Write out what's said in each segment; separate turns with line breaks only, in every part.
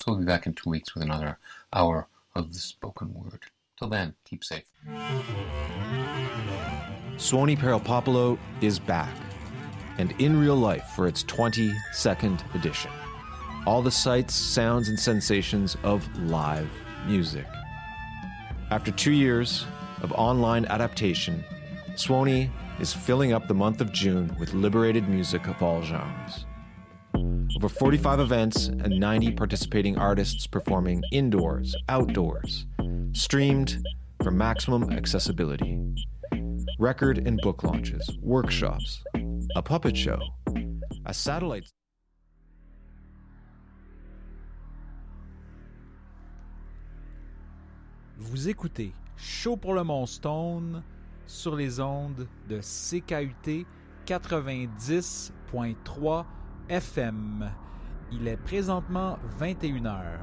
So we'll be back in 2 weeks with another hour of the spoken word. Till then, keep safe.
Suoni Perilpopolo is back, and in real life for its 22nd edition. All the sights, sounds, and sensations of live music. After 2 years of online adaptation, Suoni is filling up the month of June with liberated music of all genres. Over 45 events and 90 participating artists performing indoors, outdoors, streamed for maximum accessibility. Record and book launches, workshops, a puppet show, a satellite.
Vous écoutez Show pour le Moonstone sur les ondes de CKUT 90.3 FM. Il est présentement 21h.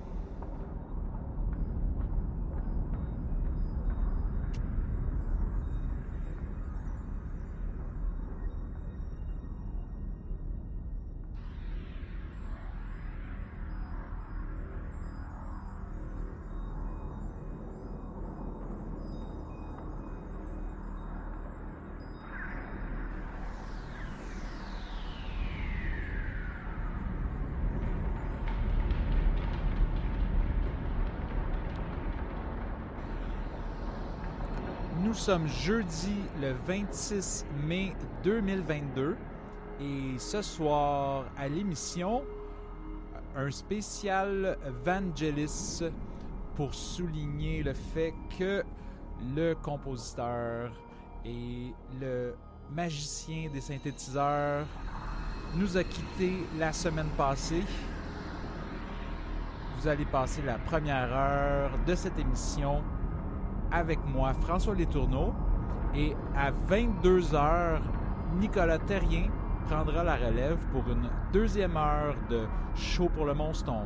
Nous sommes jeudi le 26 mai 2022 et ce soir à l'émission, un spécial Vangelis pour souligner le fait que le compositeur et le magicien des synthétiseurs nous a quittés la semaine passée. Vous allez passer la première heure de cette émission avec moi, François Letourneau, et à 22h, Nicolas Terrien prendra la relève pour une deuxième heure de Show pour le Moonstone.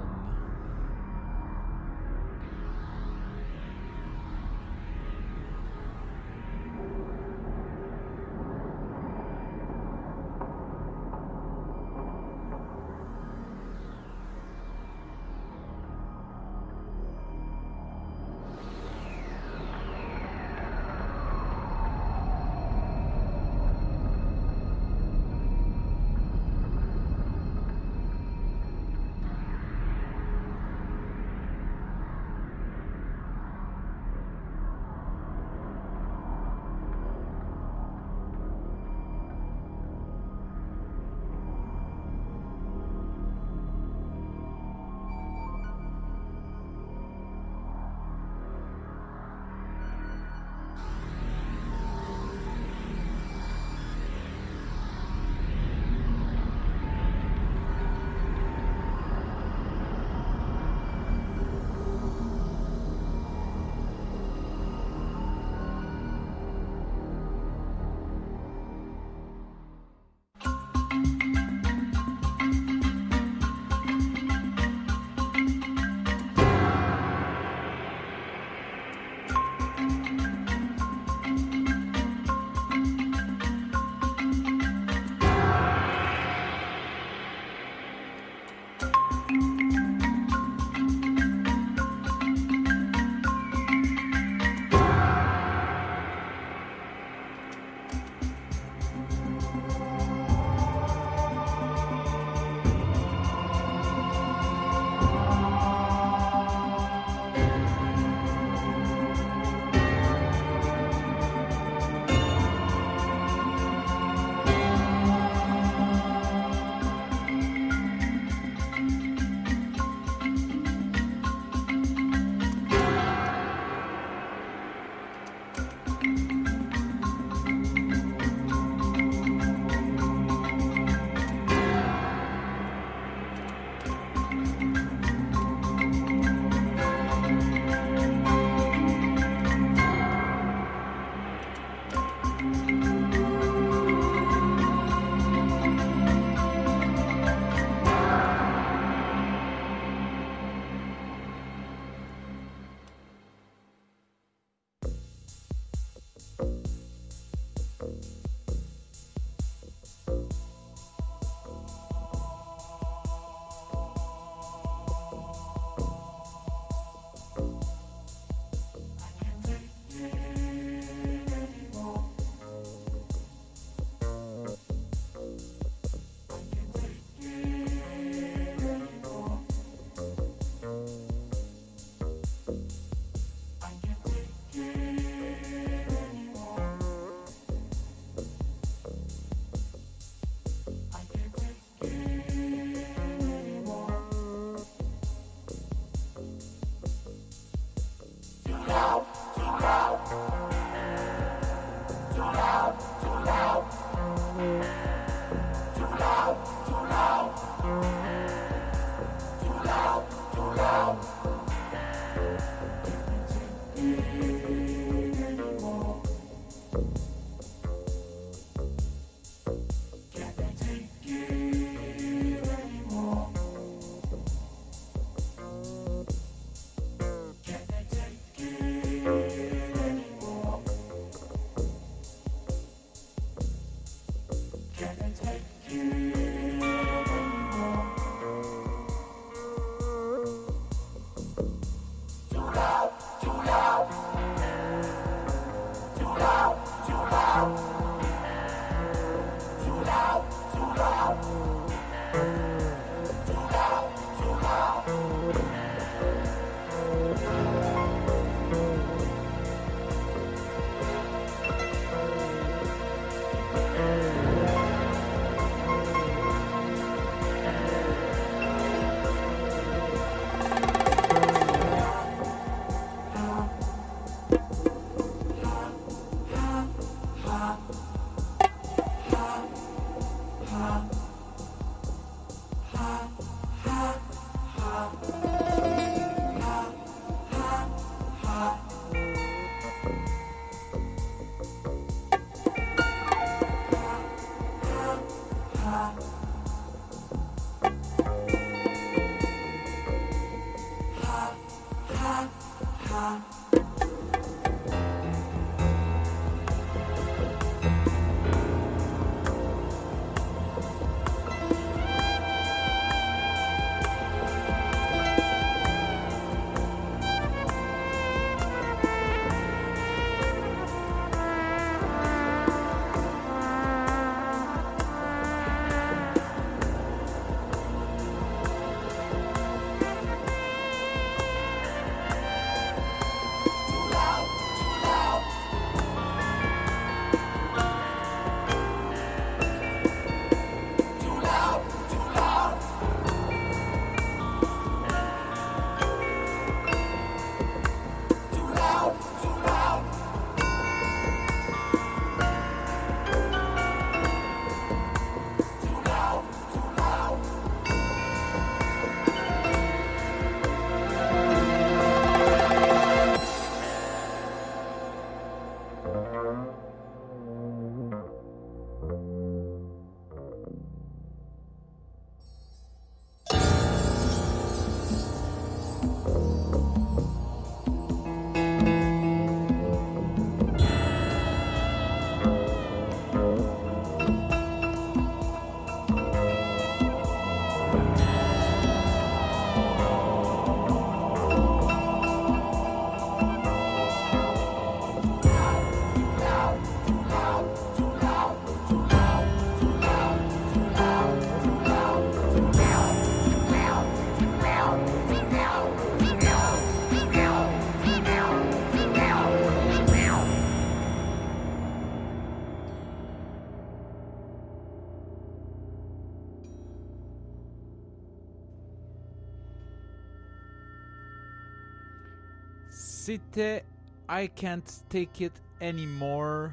C'était I Can't Take It Anymore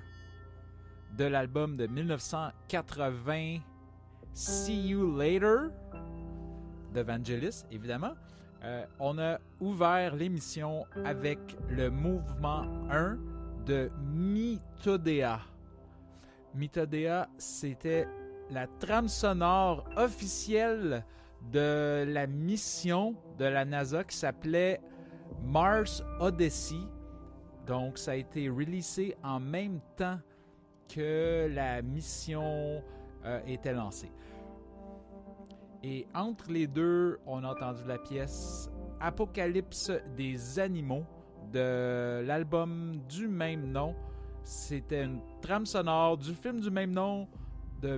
de l'album de 1980 See You Later de Vangelis, évidemment. On a ouvert l'émission avec le mouvement 1 de Mythodea. Mythodea, c'était la trame sonore officielle de la mission de la NASA qui s'appelait Mars Odyssey. Donc, ça a été releasé en même temps que la mission était lancée. Et entre les deux, on a entendu la pièce Apocalypse des animaux de l'album du même nom. C'était une trame sonore du film du même nom de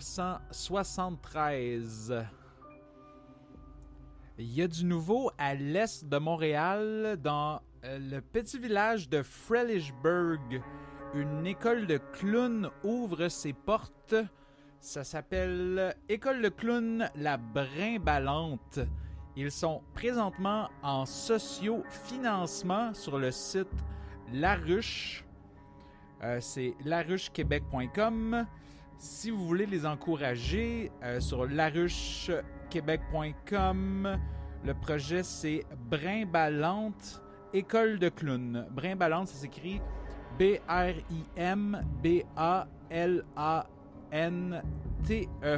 1973. Il y a du nouveau à l'est de Montréal, dans le petit village de Frelichburg. Une école de clowns ouvre ses portes. Ça s'appelle École de clowns La Brimballante. Ils sont présentement en socio-financement sur le site Laruche. C'est laruchequebec.com. Si vous voulez les encourager, sur laruchequebec.com, le projet c'est Brimballante École de clowns. Brimballante, ça s'écrit B-R-I-M-B-A-L-A-N-T-E.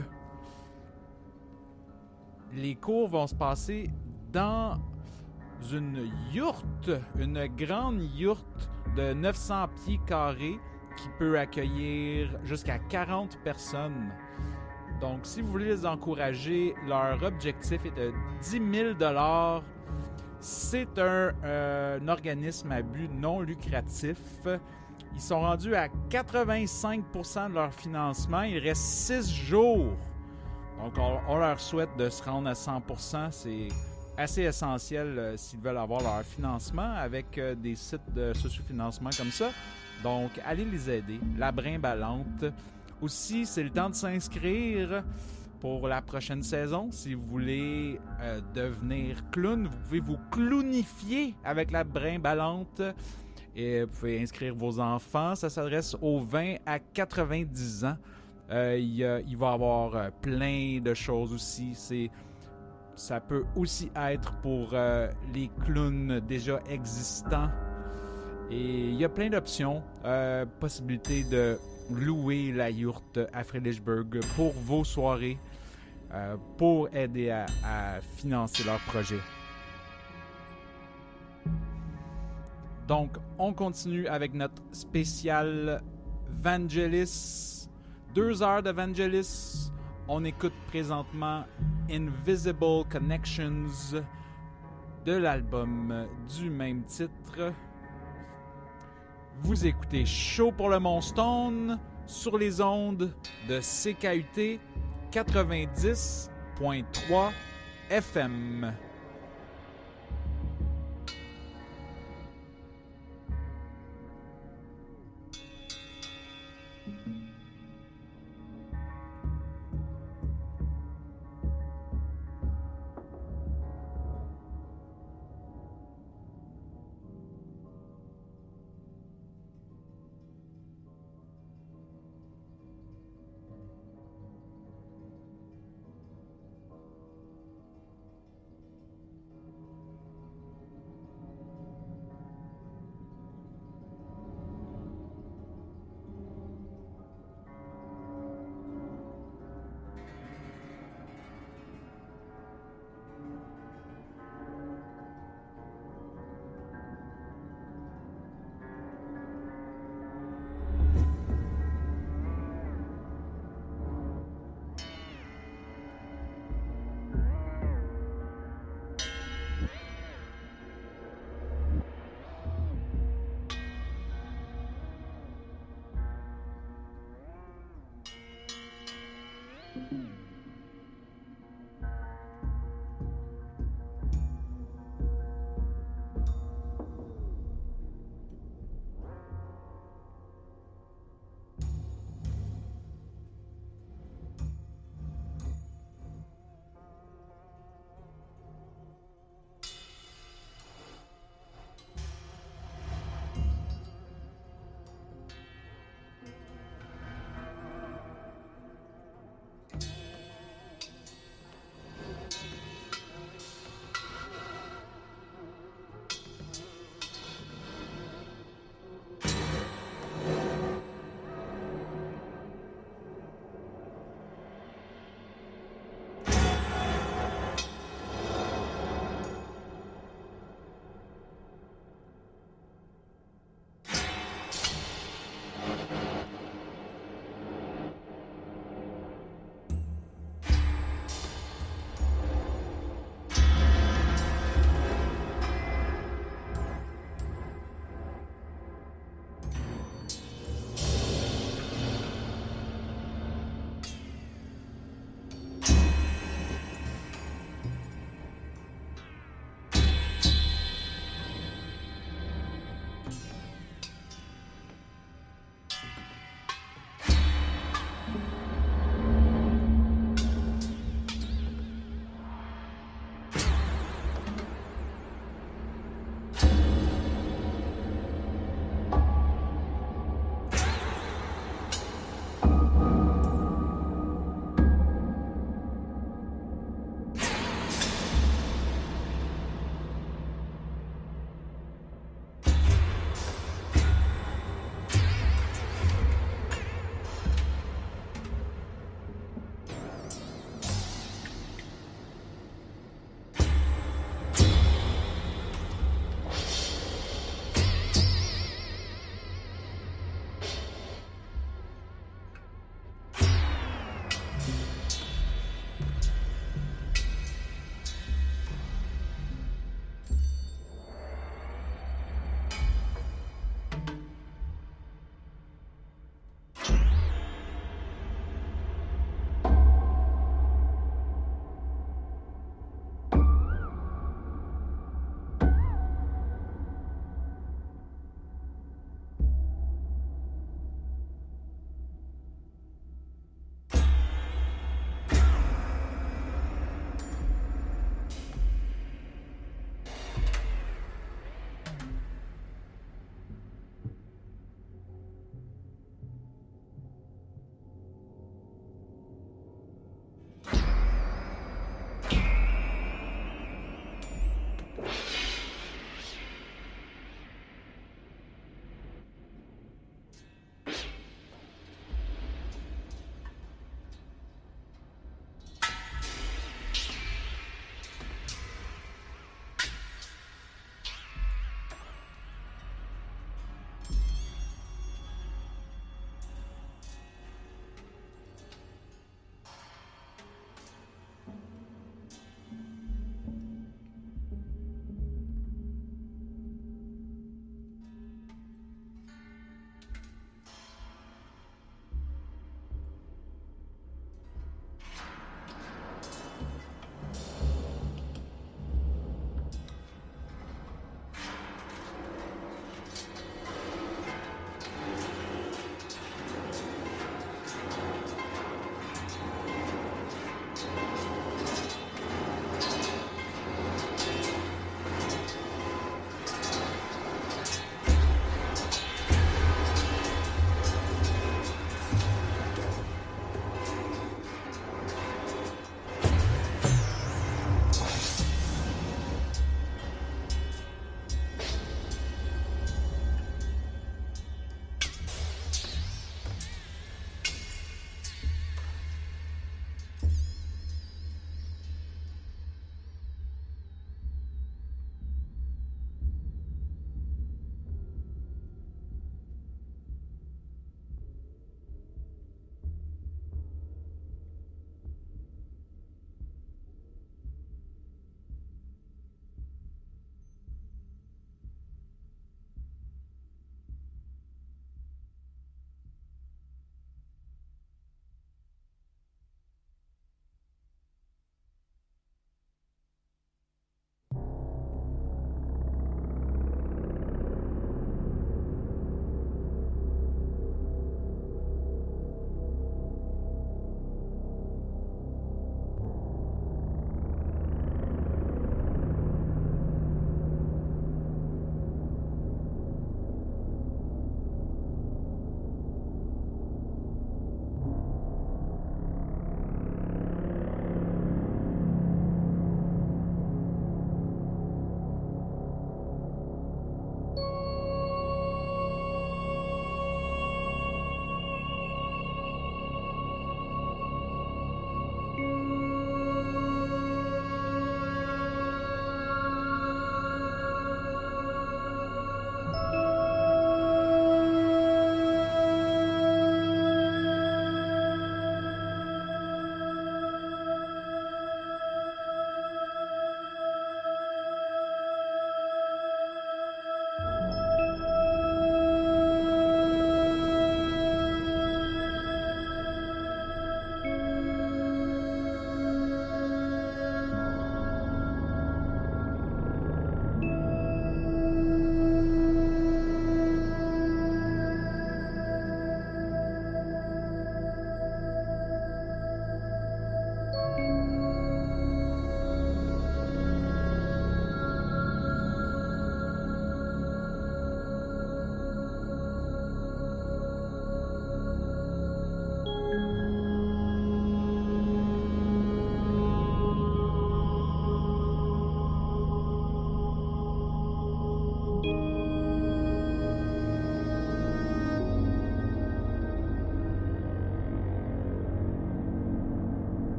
Les cours vont se passer dans une yourte, une grande yourte de 900 pieds carrés qui peut accueillir jusqu'à 40 personnes. Donc, si vous voulez les encourager, leur objectif est de 10 000 $. C'est un organisme à but non lucratif. Ils sont rendus à 85% de leur financement. Il reste 6 jours. Donc, on leur souhaite de se rendre à 100%. C'est assez essentiel s'ils veulent avoir leur financement avec des sites de sociofinancement comme ça. Donc, allez les aider. La Brimbalante. Aussi, c'est le temps de s'inscrire pour la prochaine saison. Si vous voulez devenir clown, vous pouvez vous clownifier avec la Brimbalante. Et vous pouvez inscrire vos enfants. Ça s'adresse aux 20 à 90 ans. Il va y avoir plein de choses aussi. Ça peut aussi être pour les clowns déjà existants. Et il y a plein d'options. Possibilité de louer la yourte à Fredericksburg pour vos soirées, pour aider à financer leur projet. Donc, on continue avec notre spécial Vangelis. 2 heures de Vangelis. On écoute présentement Invisible Connections de l'album du même titre. Vous écoutez Show pour le Moonstone sur les ondes de CKUT 90.3 FM.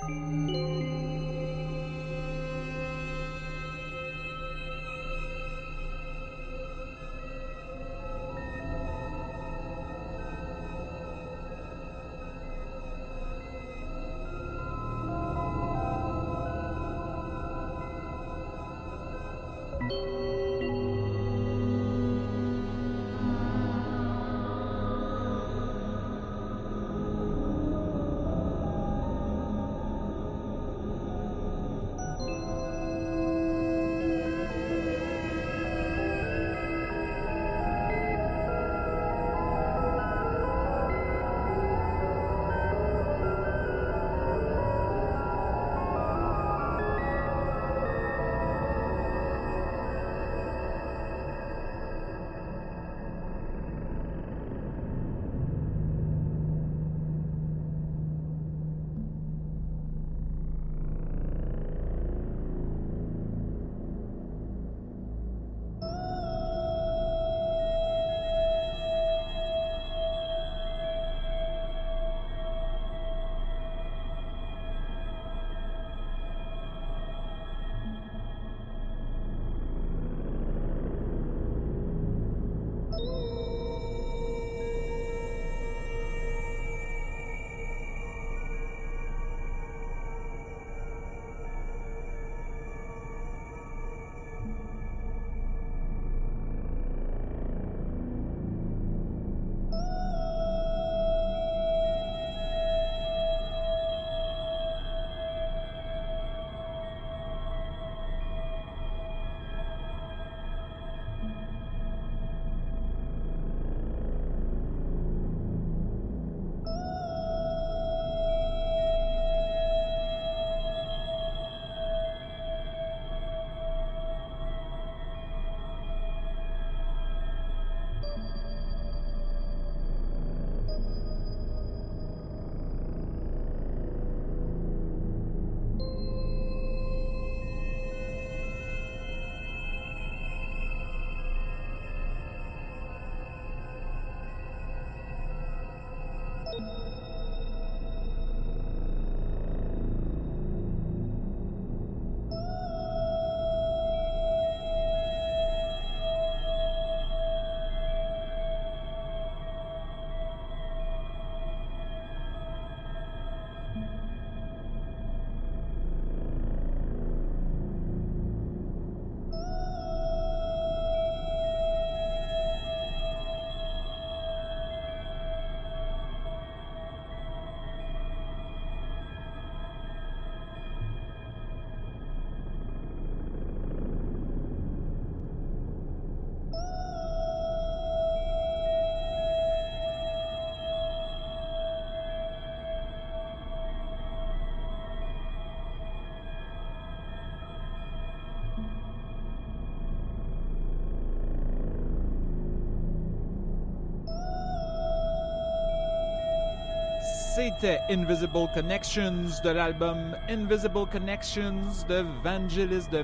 C'était Invisible Connections de l'album Invisible Connections de Vangelis de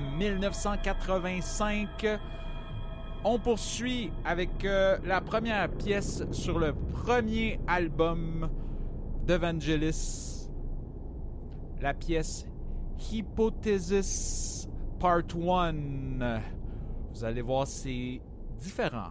1985. On poursuit avec la première pièce sur le premier album de Vangelis, la pièce Hypothesis Part 1. Vous allez voir, c'est différent.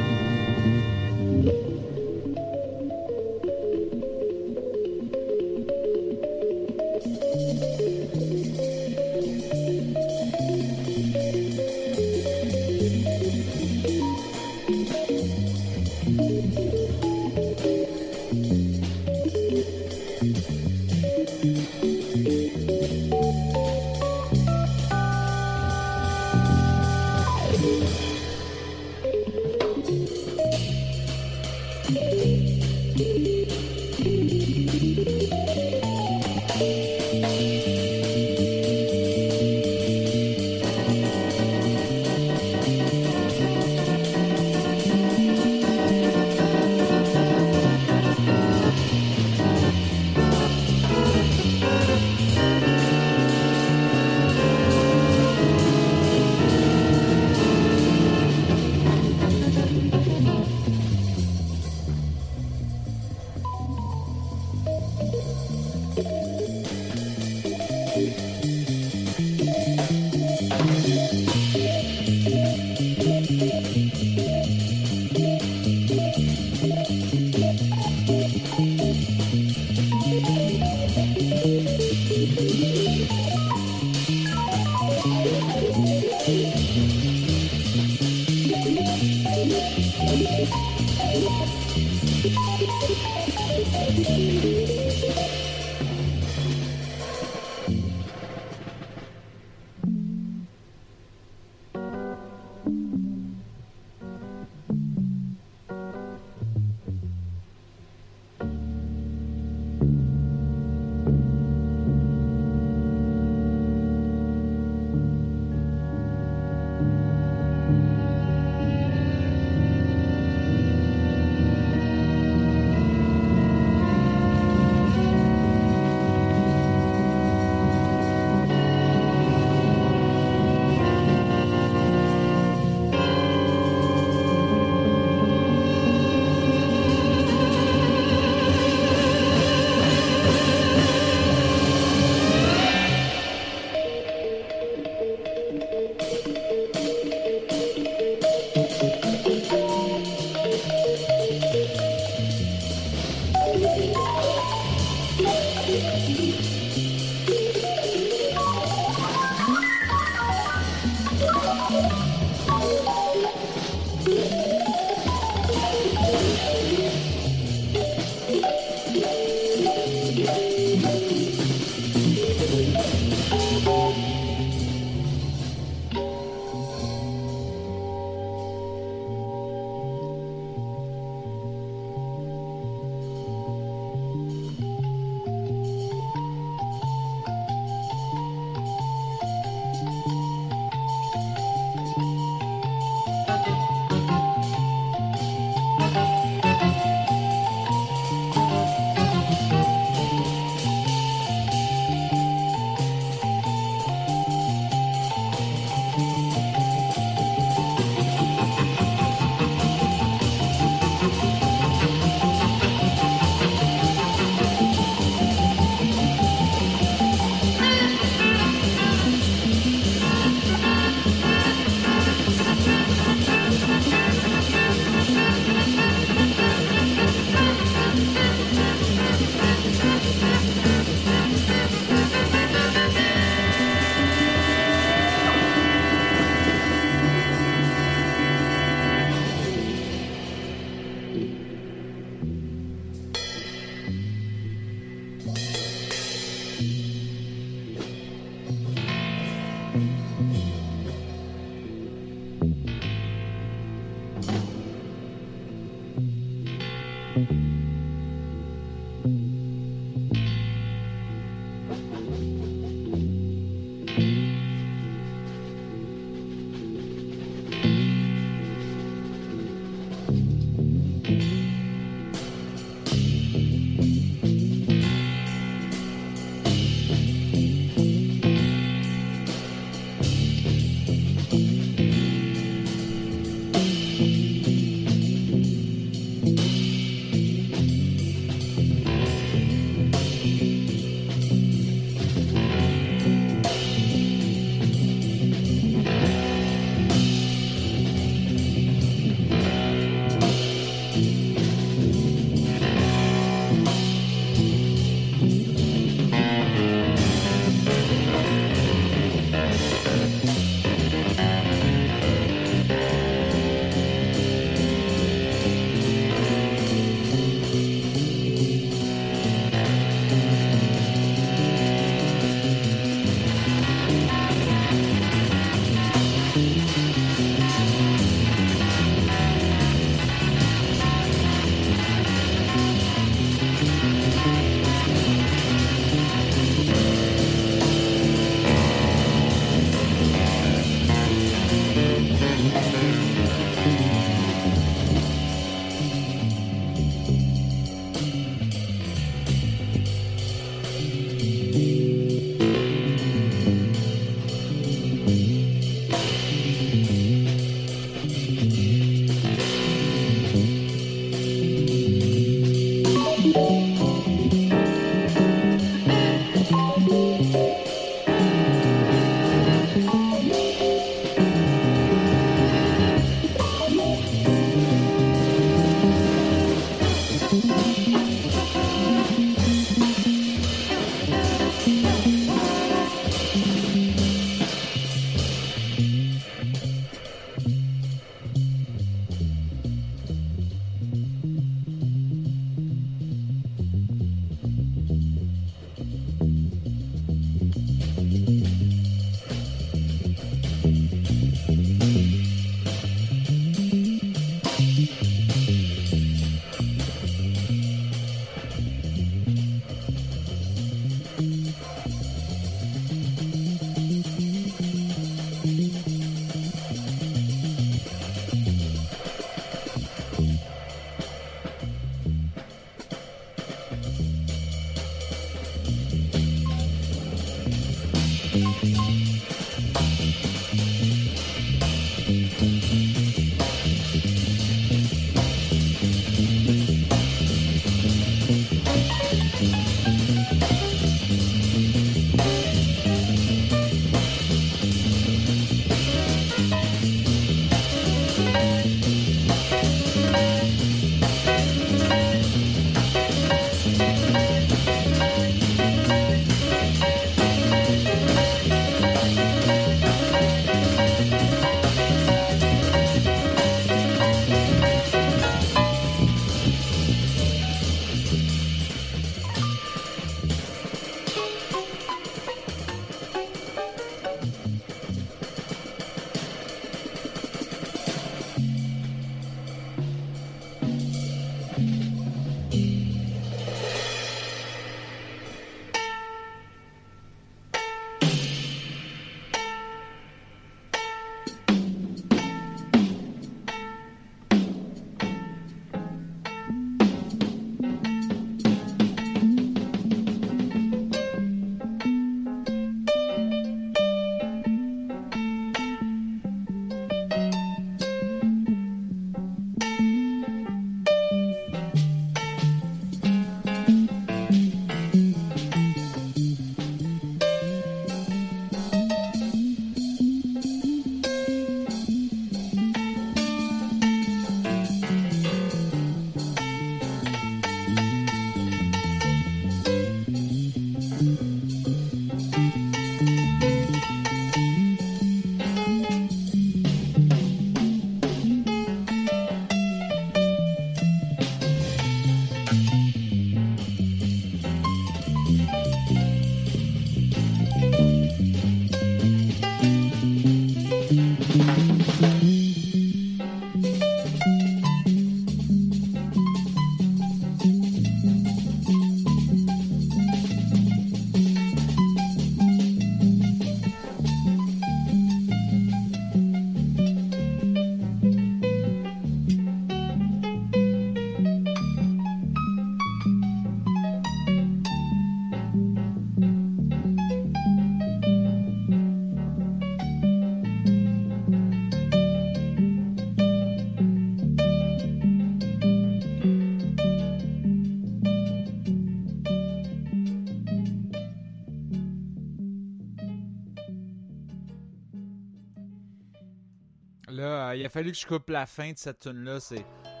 Là, il a fallu que je coupe la fin de cette tune-là. C'est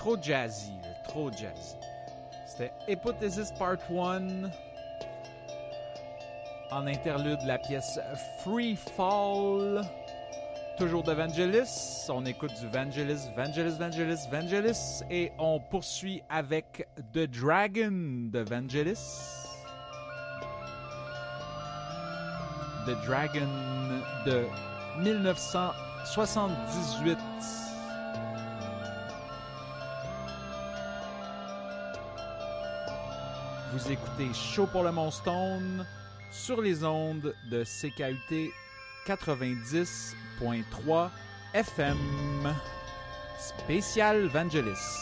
trop jazzy, là, trop jazzy. C'était Hypothesis Part 1. En interlude, la pièce Free Fall. Toujours de Vangelis. On écoute du Vangelis. Et on poursuit avec The Dragon de Vangelis. The Dragon de 1978. Vous écoutez Show pour le Moonstone sur les ondes de CKUT 90.3 FM. Spécial Vangelis.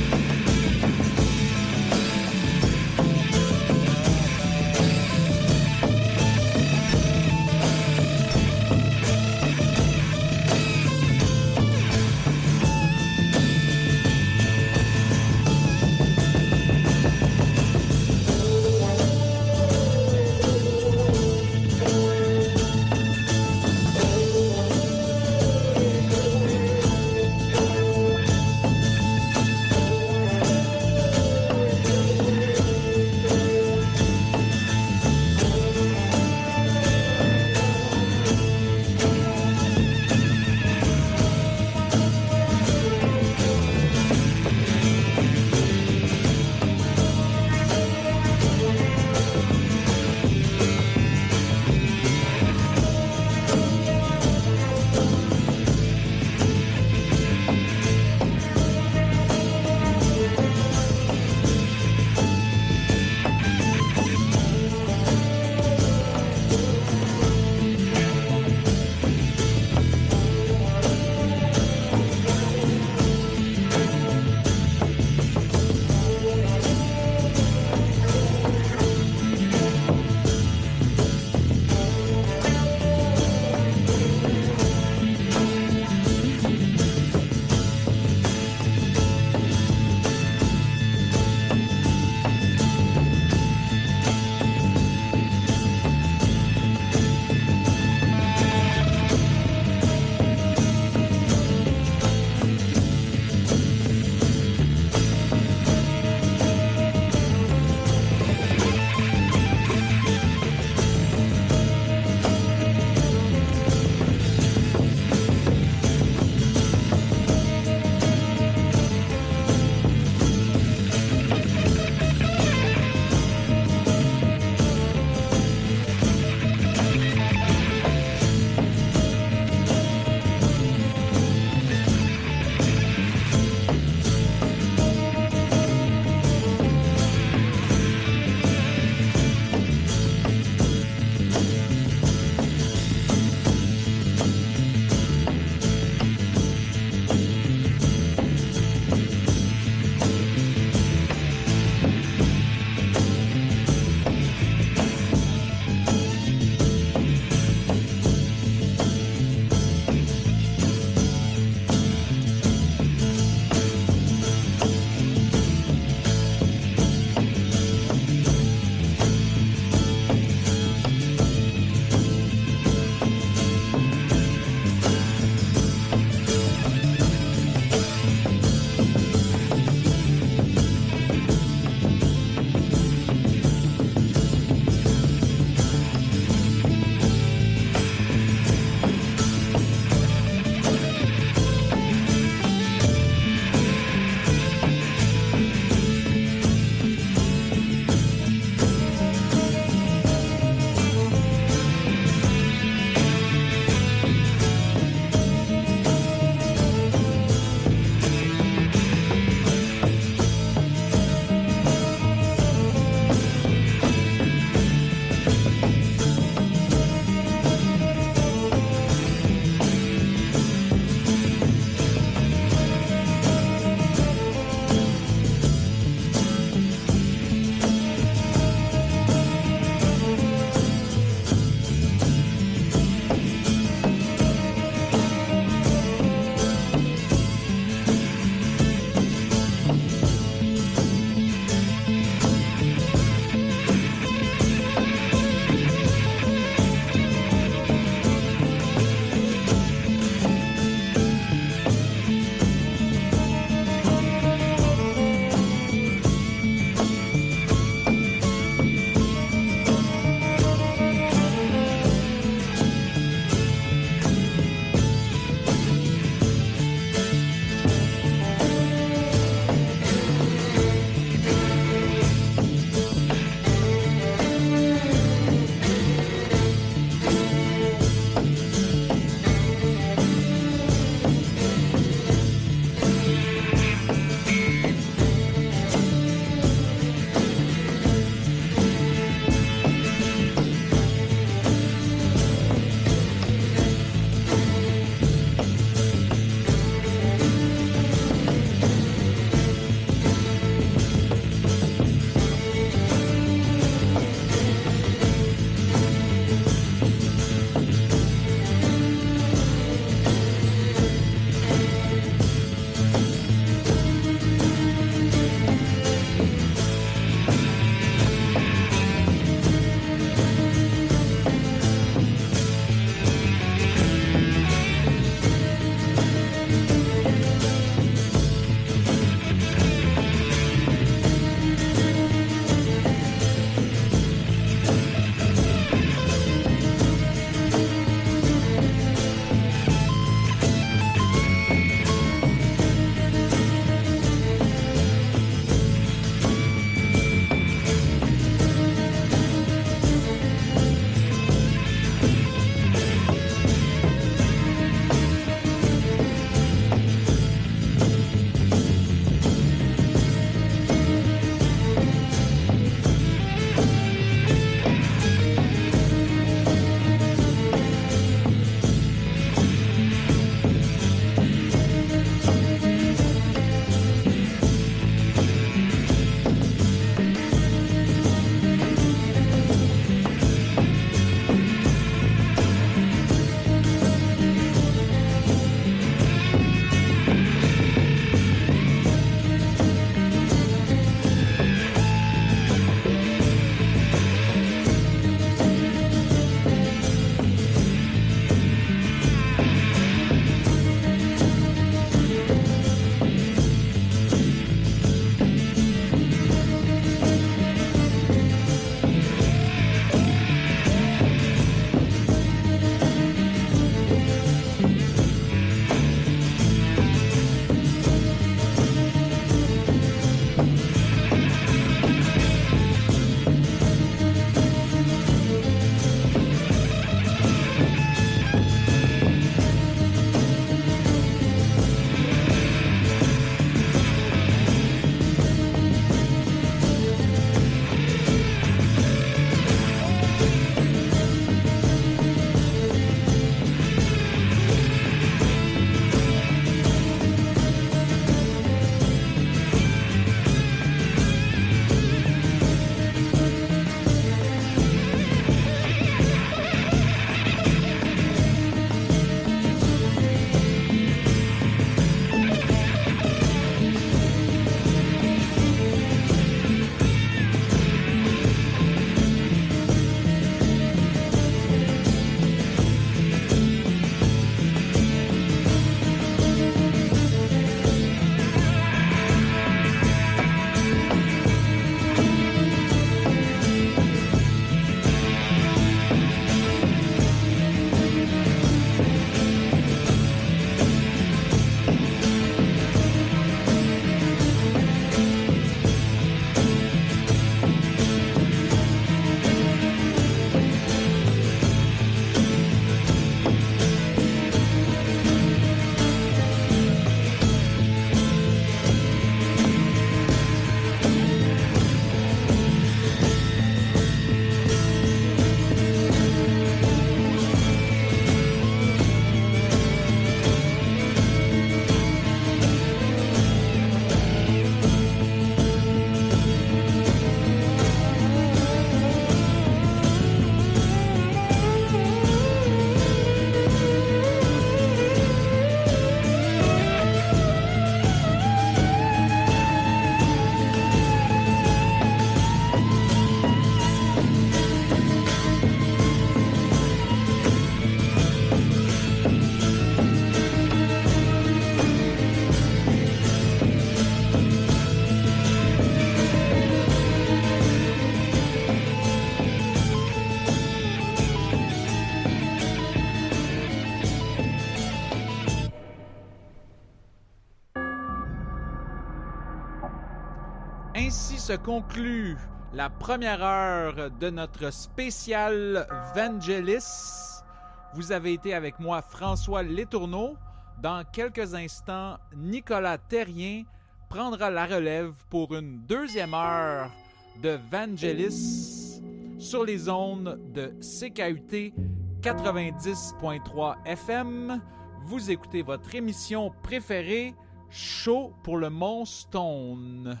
Ainsi se conclut la première heure de notre spécial Vangelis. Vous avez été avec moi, François Letourneau. Dans quelques instants, Nicolas Terrien prendra la relève pour une deuxième heure de Vangelis sur les ondes de CKUT 90.3 FM. Vous écoutez votre émission préférée, Show pour le Mont Stone.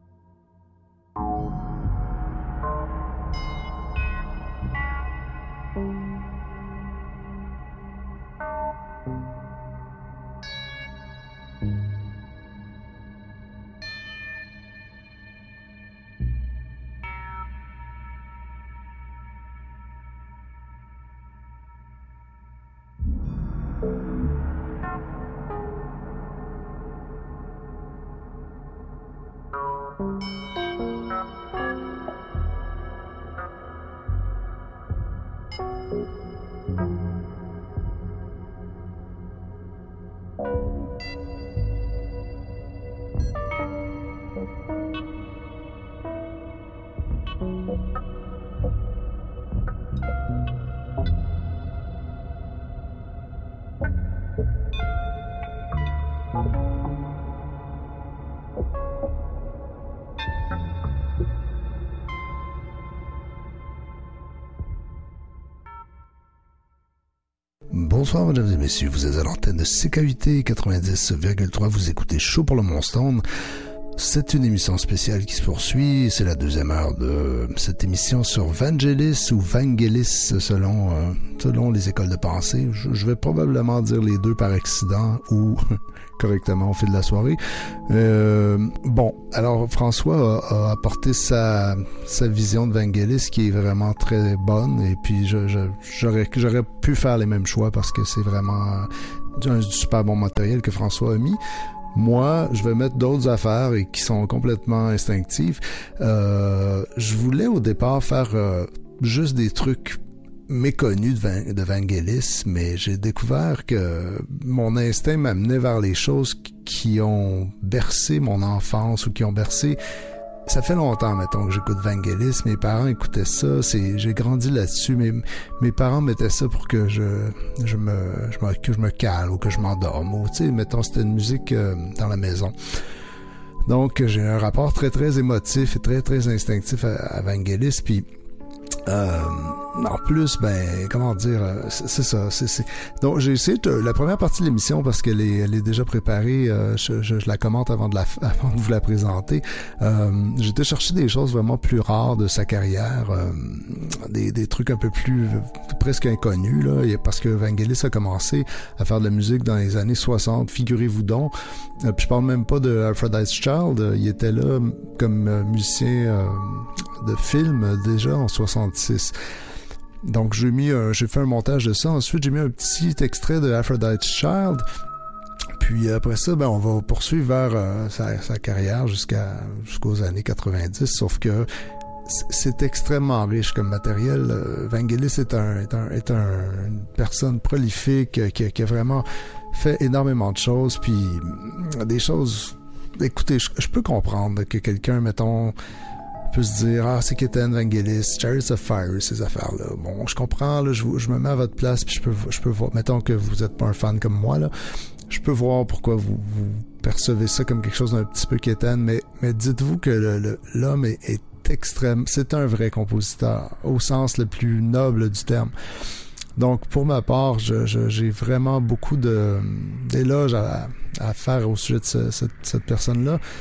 Bonsoir mesdames et messieurs, vous êtes à l'antenne de CKUT 90,3, vous écoutez Show pour le Mont Stone. C'est une émission spéciale qui se poursuit, c'est la deuxième heure de cette émission sur Vangelis ou Vangelis selon les écoles de pensée. Je vais probablement dire les deux par accident ou correctement au fil de la soirée. Bon, alors François a apporté sa vision de Vangelis qui est vraiment très bonne et puis j'aurais pu faire les mêmes choix parce que c'est vraiment du super bon matériel que François a mis. Moi, je vais mettre d'autres affaires et qui sont complètement instinctives. Je voulais au départ faire juste des trucs méconnus de Vangelis, mais j'ai découvert que mon instinct m'amenait vers les choses qui ont bercé mon enfance ou qui ont bercé... Ça fait longtemps, mettons, que j'écoute Vangelis. Mes parents écoutaient ça. J'ai grandi là-dessus. Mes parents mettaient ça pour que je me cale ou que je m'endorme. Ou, tu sais, mettons, c'était une musique dans la maison. Donc, j'ai un rapport très, très émotif et très, très instinctif à Vangelis. Puis, en plus, comment dire, c'est ça. Donc, j'ai essayé la première partie de l'émission parce qu'elle est déjà préparée. Je la commente avant de vous la présenter. J'ai été chercher des choses vraiment plus rares de sa carrière, des trucs un peu plus presque inconnus là, parce que Vangelis a commencé à faire de la musique dans les années 60. Figurez-vous donc. Puis je parle même pas de Aphrodite's Child. Il était là comme musicien de film déjà en 66. Donc j'ai fait un montage de ça. Ensuite, j'ai mis un petit extrait de Aphrodite's Child. Puis après ça, on va poursuivre vers sa carrière jusqu'aux années 90. Sauf que c'est extrêmement riche comme matériel. Vangelis est une personne prolifique qui a vraiment fait énormément de choses. Puis des choses... Écoutez, je peux comprendre que quelqu'un, mettons... peut se dire, c'est qu'Étienne Vangelis, Chariots of Fire, ces affaires-là. Bon, je comprends, là, je me mets à votre place, puis je peux voir, mettons que vous êtes pas un fan comme moi, là, je peux voir pourquoi vous percevez ça comme quelque chose d'un petit peu quétaine, mais dites-vous que l'homme est extrême, c'est un vrai compositeur, au sens le plus noble du terme. Donc, pour ma part, j'ai vraiment beaucoup d'éloges à faire au sujet de cette personne-là.